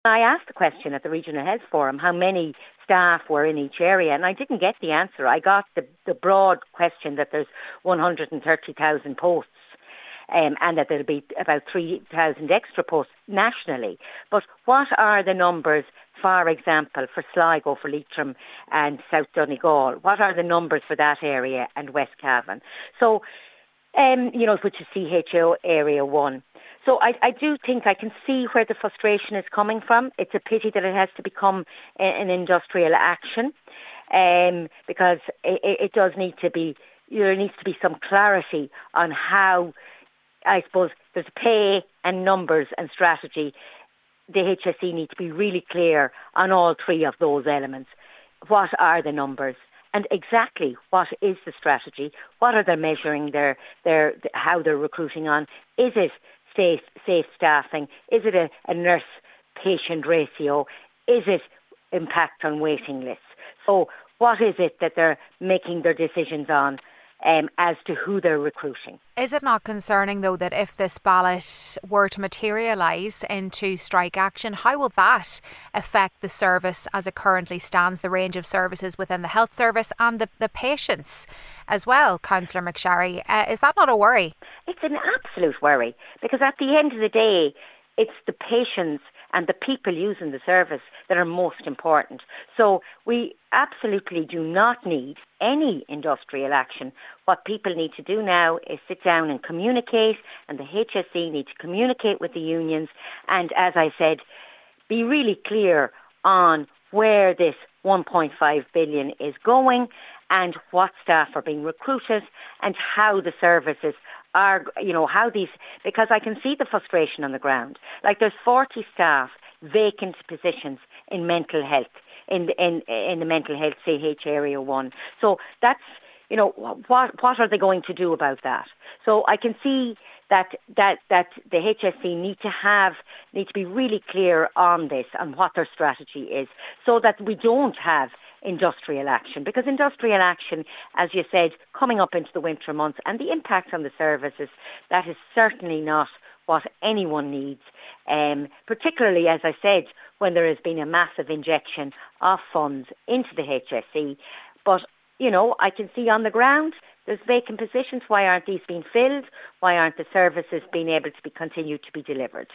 I asked the question at the Regional Health Forum, how many staff were in each area, and I didn't get the answer. I got the broad question that there's 130,000 posts. And that there'll be about 3,000 extra posts nationally. But what are the numbers, for example, for Sligo, for Leitrim and South Donegal? What are the numbers for that area and West Cavan? So, which is CHO Area 1. So I do think I can see where the frustration is coming from. It's a pity that it has to become an industrial action, because it does need to be, there needs to be some clarity on how, I suppose, there's pay and numbers and strategy. The HSE need to be really clear on all three of those elements. What are the numbers? And exactly what is the strategy? What are they measuring how they're recruiting on? Is it safe staffing? Is it a nurse-patient ratio? Is it impact on waiting lists? So what is it that they're making their decisions on? As to who they're recruiting. Is it not concerning, though, that if this ballot were to materialise into strike action, how will that affect the service as it currently stands, the range of services within the health service and the patients as well, Councillor McSharry? Is that not a worry? It's an absolute worry, because at the end of the day, it's the patients and the people using the service that are most important. So we absolutely do not need any industrial action. What people need to do now is sit down and communicate, and the HSE need to communicate with the unions, and as I said, be really clear on where this 1.5 billion is going and what staff are being recruited and how the services are, how these, because I can see the frustration on the ground. Like, there's 40 staff vacant positions in mental health, in the mental health CH Area 1. So that's, what are they going to do about that? So I can see that the HSE need to be really clear on this, on what their strategy is, so that we don't have industrial action, because industrial action, as you said, coming up into the winter months and the impact on the services, that is certainly not what anyone needs, particularly, as I said, when there has been a massive injection of funds into the HSE. But, I can see on the ground there's vacant positions. Why aren't these being filled? Why aren't the services being able to be continued to be delivered?